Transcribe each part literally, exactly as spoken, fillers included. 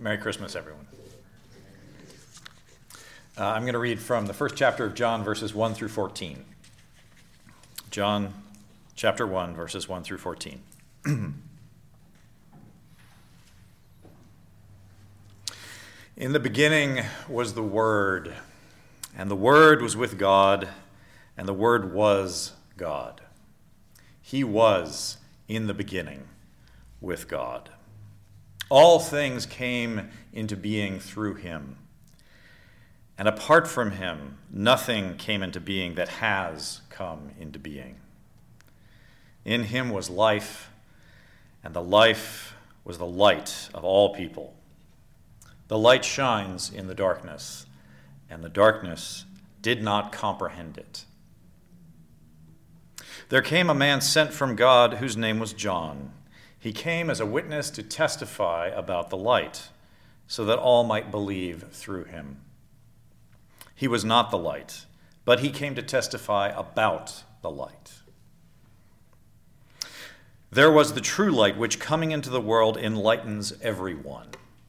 Merry Christmas, everyone. Uh, I'm going to read from the first chapter of John, verses one through fourteen. John chapter one, verses one through fourteen. In the beginning was the Word, and the Word was with God, and the Word was God. He was in the beginning with God. All things came into being through him, and apart from him, nothing came into being that has come into being. In him was life, and the life was the light of all people. The light shines in the darkness, and the darkness did not comprehend it. There came a man sent from God whose name was John. He came as a witness to testify about the light, so that all might believe through him. He was not the light, but he came to testify about the light. There was the true light, which coming into the world enlightens everyone.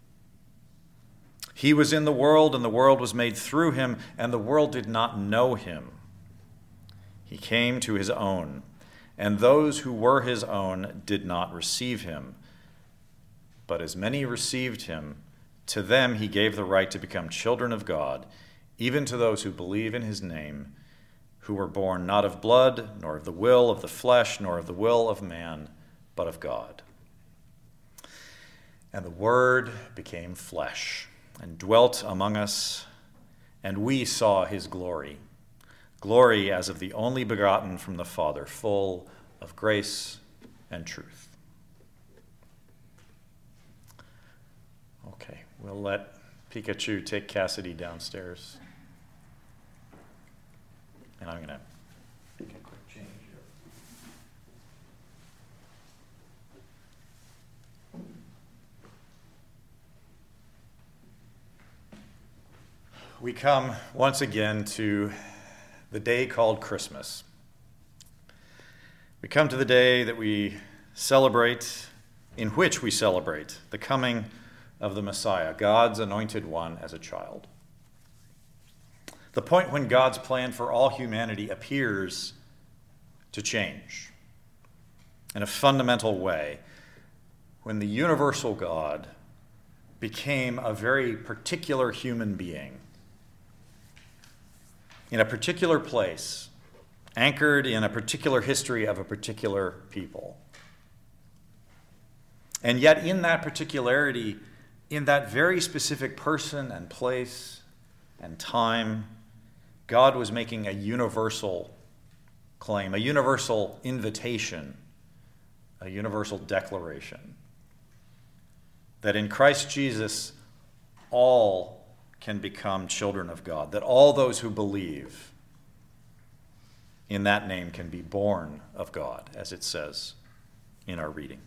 He was in the world, and the world was made through him, and the world did not know him. He came to his own, and those who were his own did not receive him. But as many received him, to them he gave the right to become children of God, even to those who believe in his name, who were born not of blood, nor of the will of the flesh, nor of the will of man, but of God. And the Word became flesh and dwelt among us, and we saw his glory, glory as of the only begotten from the Father, full of grace and truth. Okay, we'll let Pikachu take Cassidy downstairs. And I'm going to make a quick change here. We come once again to the day called Christmas. We come to the day that we celebrate, in which we celebrate the coming of the Messiah, God's anointed one, as a child. The point when God's plan for all humanity appears to change in a fundamental way, when the universal God became a very particular human being in a particular place, anchored in a particular history of a particular people. And yet in that particularity, in that very specific person and place and time, God was making a universal claim, a universal invitation, a universal declaration that in Christ Jesus, all can become children of God, that all those who believe in that name can be born of God, as it says in our reading.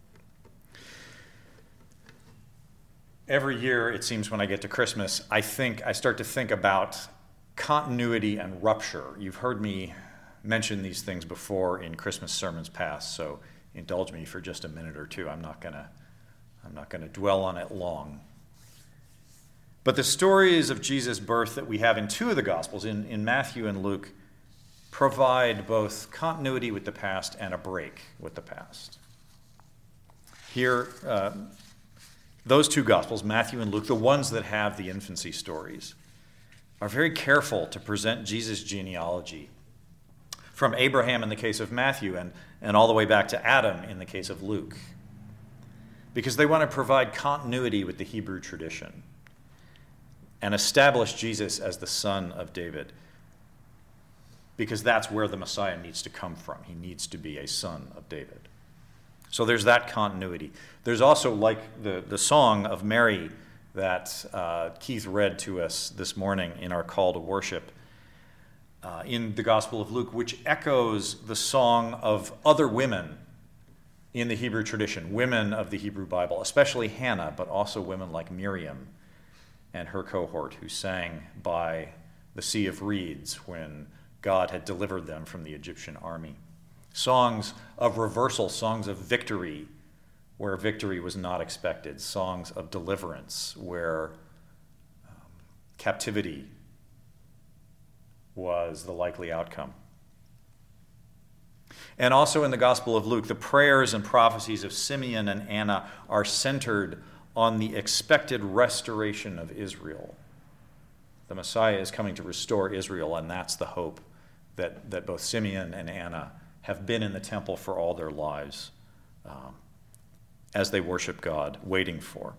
Every year, it seems, when I get to Christmas, I think I start to think about continuity and rupture. You've heard me mention these things before in Christmas sermons past, so indulge me for just a minute or two. I'm not gonna, I'm not gonna dwell on it long. But the stories of Jesus' birth that we have in two of the Gospels, in, in Matthew and Luke, provide both continuity with the past and a break with the past. Here, uh, those two Gospels, Matthew and Luke, the ones that have the infancy stories, are very careful to present Jesus' genealogy from Abraham in the case of Matthew and, and all the way back to Adam in the case of Luke, because they want to provide continuity with the Hebrew tradition and establish Jesus as the son of David, because that's where the Messiah needs to come from. He needs to be a son of David. So there's that continuity. There's also, like the, the song of Mary that uh, Keith read to us this morning in our call to worship uh, in the Gospel of Luke, which echoes the song of other women in the Hebrew tradition, women of the Hebrew Bible, especially Hannah, but also women like Miriam and her cohort who sang by the Sea of Reeds when God had delivered them from the Egyptian army. Songs of reversal, songs of victory, where victory was not expected, songs of deliverance where um, captivity was the likely outcome. And also in the Gospel of Luke, the prayers and prophecies of Simeon and Anna are centered on the expected restoration of Israel. The Messiah is coming to restore Israel, and that's the hope that, that both Simeon and Anna have been in the temple for all their lives um, as they worship God, waiting for.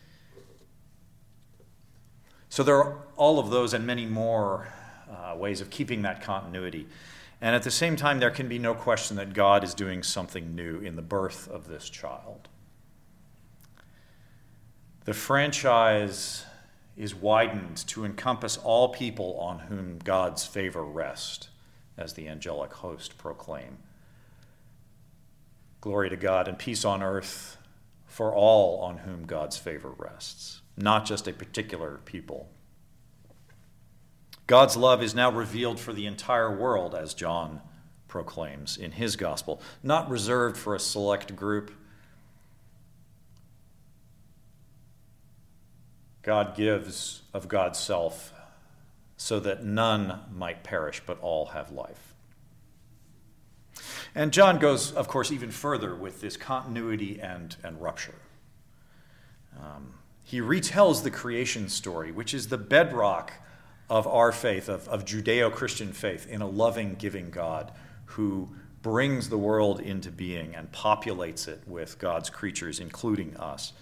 So there are all of those and many more uh, ways of keeping that continuity. And at the same time, there can be no question that God is doing something new in the birth of this child. The franchise is widened to encompass all people on whom God's favor rests, as the angelic host proclaim. Glory to God and peace on earth for all on whom God's favor rests, not just a particular people. God's love is now revealed for the entire world, as John proclaims in his gospel, not reserved for a select group. God gives of God's self so that none might perish, but all have life. And John goes, of course, even further with this continuity and, and rupture. Um, he retells the creation story, which is the bedrock of our faith, of, of Judeo-Christian faith, in a loving, giving God who brings the world into being and populates it with God's creatures, including us.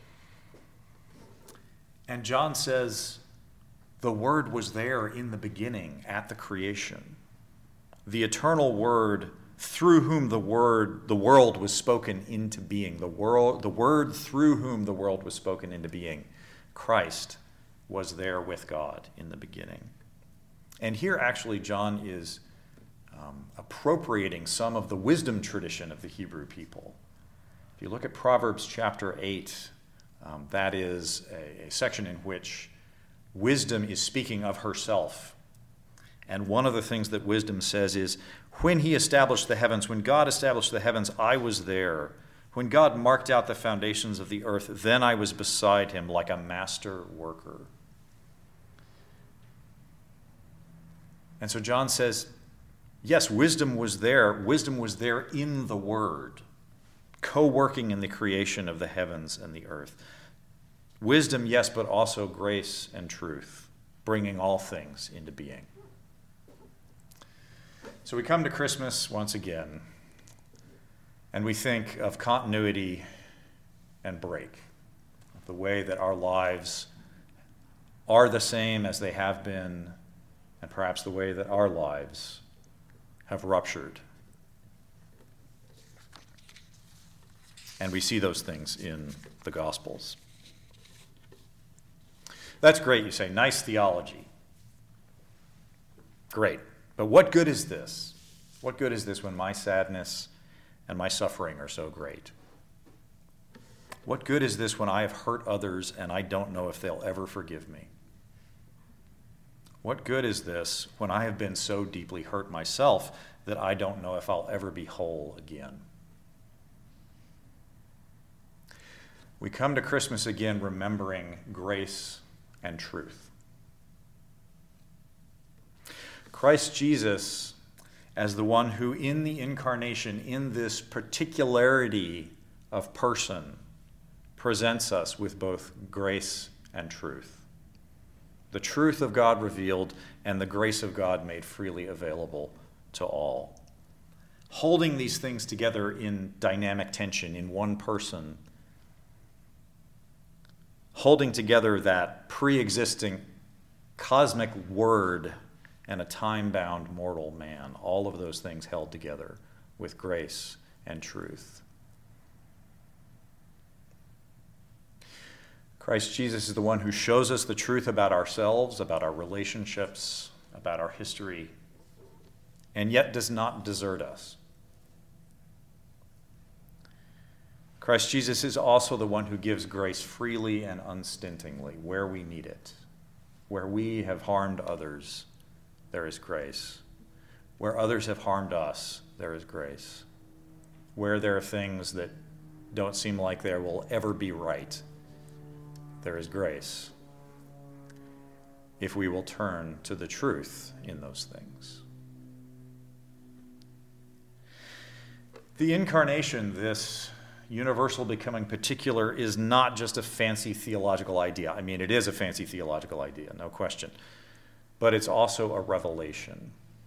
And John says, the Word was there in the beginning at the creation. The eternal Word, through whom the word, the world was spoken into being. The world, the Word through whom the world was spoken into being. Christ was there with God in the beginning. And here actually John is um, appropriating some of the wisdom tradition of the Hebrew people. If you look at Proverbs chapter eight, um, that is a, a section in which wisdom is speaking of herself. And one of the things that wisdom says is, when he established the heavens, when God established the heavens, I was there. When God marked out the foundations of the earth, then I was beside him like a master worker. And so John says, yes, wisdom was there. Wisdom was there in the Word, co-working in the creation of the heavens and the earth. Wisdom, yes, but also grace and truth, bringing all things into being. So we come to Christmas once again, and we think of continuity and break, the way that our lives are the same as they have been, and perhaps the way that our lives have ruptured. And we see those things in the Gospels. That's great, you say. Nice theology. Great. But what good is this? What good is this when my sadness and my suffering are so great? What good is this when I have hurt others and I don't know if they'll ever forgive me? What good is this when I have been so deeply hurt myself that I don't know if I'll ever be whole again? We come to Christmas again remembering grace and truth. Christ Jesus, as the one who in the incarnation, in this particularity of person, presents us with both grace and truth. The truth of God revealed and the grace of God made freely available to all. Holding these things together in dynamic tension in one person, holding together that pre-existing cosmic word and a time-bound mortal man, all of those things held together with grace and truth. Christ Jesus is the one who shows us the truth about ourselves, about our relationships, about our history, and yet does not desert us. Christ Jesus is also the one who gives grace freely and unstintingly where we need it. Where we have harmed others, there is grace. Where others have harmed us, there is grace. Where there are things that don't seem like they will ever be right, there is grace if we will turn to the truth in those things. The incarnation, this universal becoming particular, is not just a fancy theological idea. I mean, it is a fancy theological idea, no question. But it's also a revelation.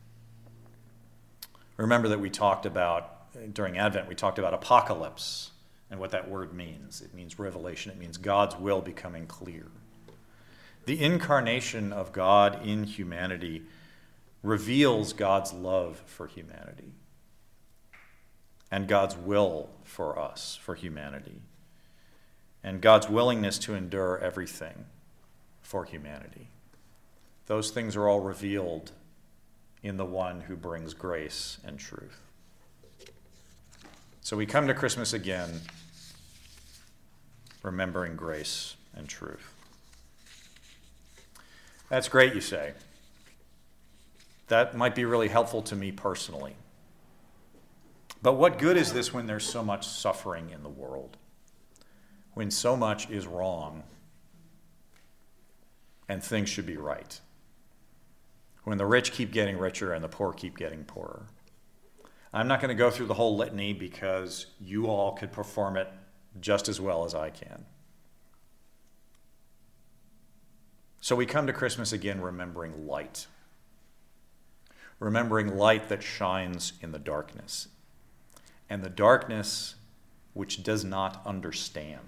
Remember that we talked about, during Advent, we talked about apocalypse and what that word means. It means revelation. It means God's will becoming clear. The incarnation of God in humanity reveals God's love for humanity and God's will for us, for humanity, and God's willingness to endure everything for humanity. Those things are all revealed in the one who brings grace and truth. So we come to Christmas again, remembering grace and truth. That's great, you say. That might be really helpful to me personally. But what good is this when there's so much suffering in the world? When so much is wrong and things should be right? When the rich keep getting richer and the poor keep getting poorer? I'm not going to go through the whole litany because you all could perform it just as well as I can. So we come to Christmas again remembering light. Remembering light that shines in the darkness. And the darkness which does not understand.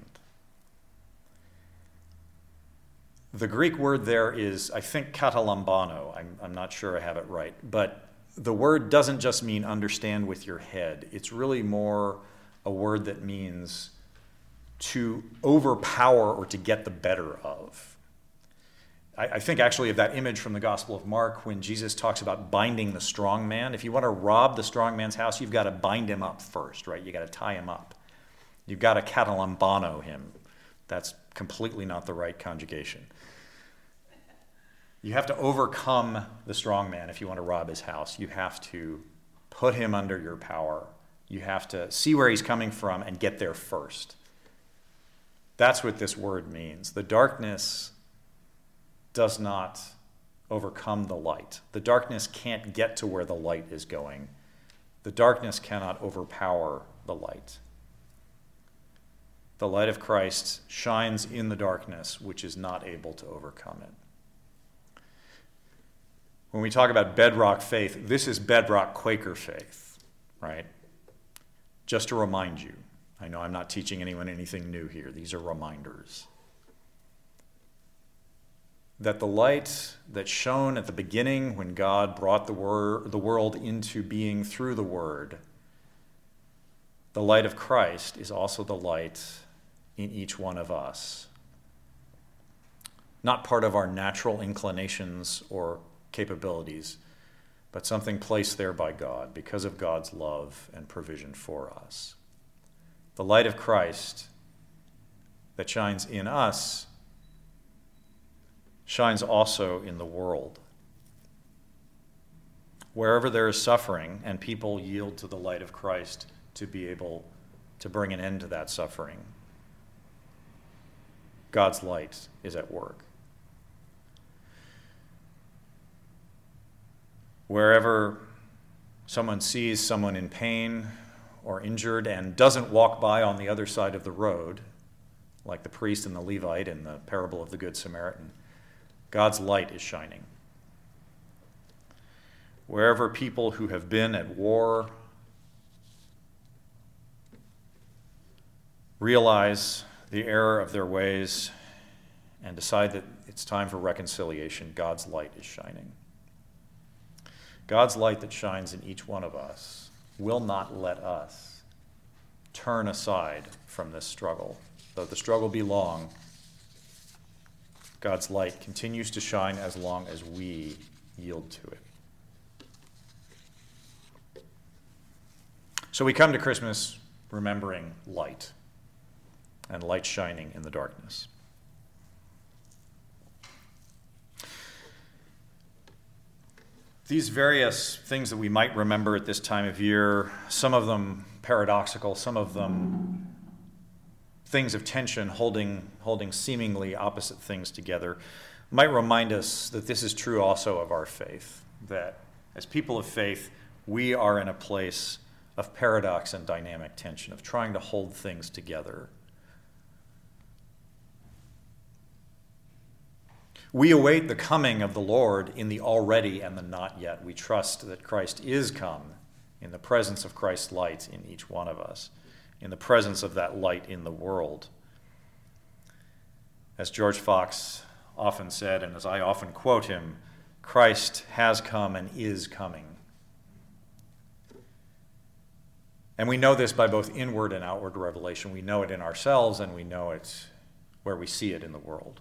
The Greek word there is, I think, katalambano. I'm, I'm not sure I have it right. But the word doesn't just mean understand with your head. It's really more a word that means to overpower or to get the better of. I think actually of that image from the Gospel of Mark when Jesus talks about binding the strong man. If you want to rob the strong man's house, you've got to bind him up first, right? You've got to tie him up. You've got to katalambano him. That's completely not the right conjugation. You have to overcome the strong man if you want to rob his house. You have to put him under your power. You have to see where he's coming from and get there first. That's what this word means. The darkness does not overcome the light. The darkness can't get to where the light is going. The darkness cannot overpower the light. The light of Christ shines in the darkness, which is not able to overcome it. When we talk about bedrock faith, this is bedrock Quaker faith, right? Just to remind you, I know I'm not teaching anyone anything new here. These are reminders. That the light that shone at the beginning when God brought the, wor- the world into being through the Word, the light of Christ is also the light in each one of us. Not part of our natural inclinations or capabilities, but something placed there by God because of God's love and provision for us. The light of Christ that shines in us shines also in the world. Wherever there is suffering and people yield to the light of Christ to be able to bring an end to that suffering, God's light is at work. Wherever someone sees someone in pain or injured and doesn't walk by on the other side of the road, like the priest and the Levite in the parable of the Good Samaritan, God's light is shining. Wherever people who have been at war realize the error of their ways and decide that it's time for reconciliation, God's light is shining. God's light that shines in each one of us will not let us turn aside from this struggle. Though the struggle be long, God's light continues to shine as long as we yield to it. So we come to Christmas remembering light and light shining in the darkness. These various things that we might remember at this time of year, some of them paradoxical, some of them things of tension, holding, holding seemingly opposite things together, might remind us that this is true also of our faith, that as people of faith, we are in a place of paradox and dynamic tension, of trying to hold things together. We await the coming of the Lord in the already and the not yet. We trust that Christ is come in the presence of Christ's light in each one of us, in the presence of that light in the world. As George Fox often said, and as I often quote him, Christ has come and is coming. And we know this by both inward and outward revelation. We know it in ourselves, and we know it where we see it in the world.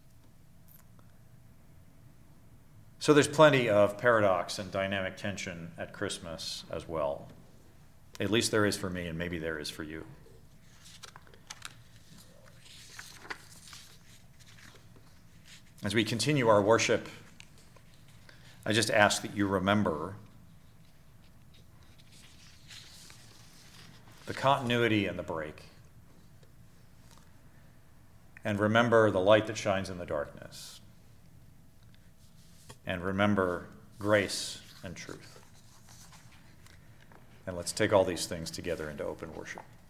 So there's plenty of paradox and dynamic tension at Christmas as well. At least there is for me, and maybe there is for you. As we continue our worship, I just ask that you remember the continuity and the break. And remember the light that shines in the darkness. And remember grace and truth. And let's take all these things together into open worship.